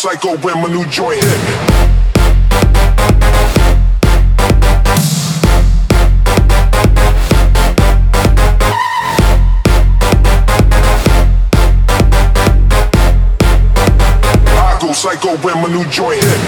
psycho when my new joint hit. Psycho when my new joint hit.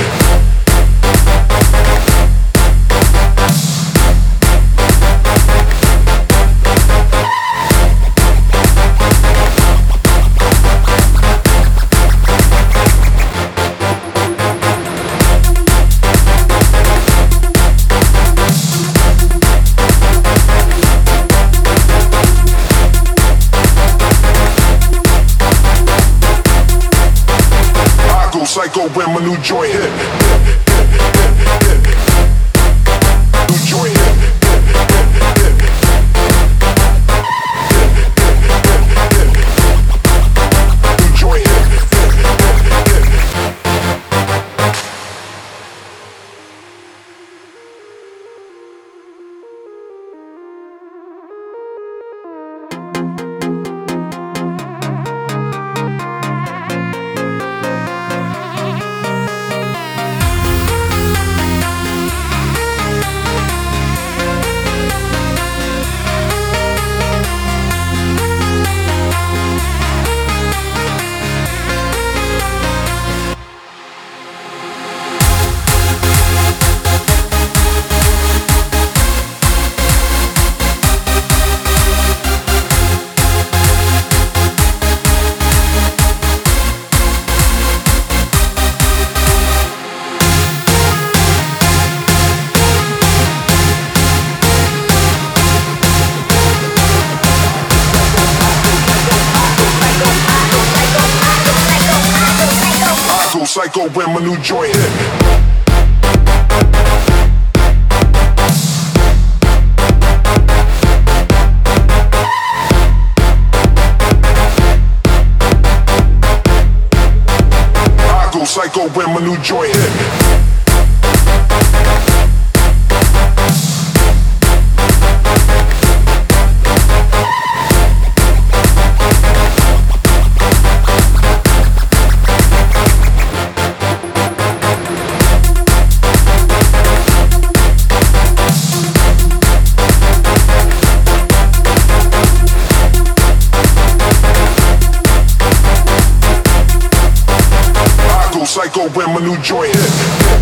Psycho when my new joint hit. New joint hit. New joint hit. Psycho when my new joint hit. Psycho when my new joint hit. Psycho when my new joint hit.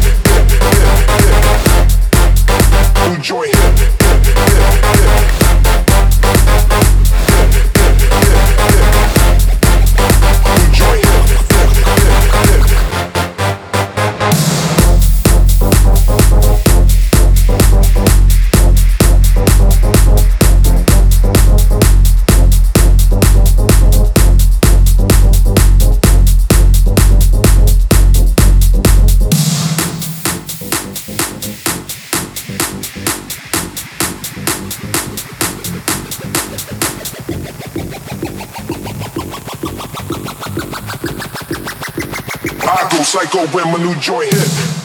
New joint hit. New joint hit. Psycho when my new joint hit.